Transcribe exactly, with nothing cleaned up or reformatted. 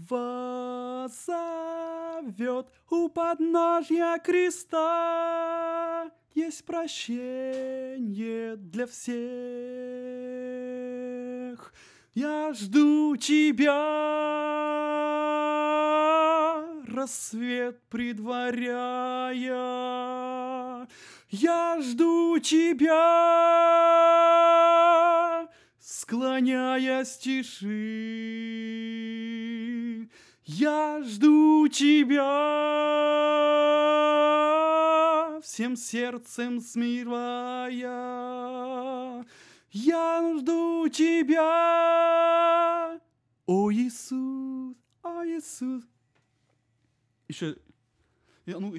вас зовет у подножья креста. Есть прощение для всех. Я жду тебя, рассвет предваряя. Я жду тебя, склоняясь тиши. Я жду тебя, всем сердцем смирая. Я жду тебя, о Иисус, о Иисус. Еще, ну,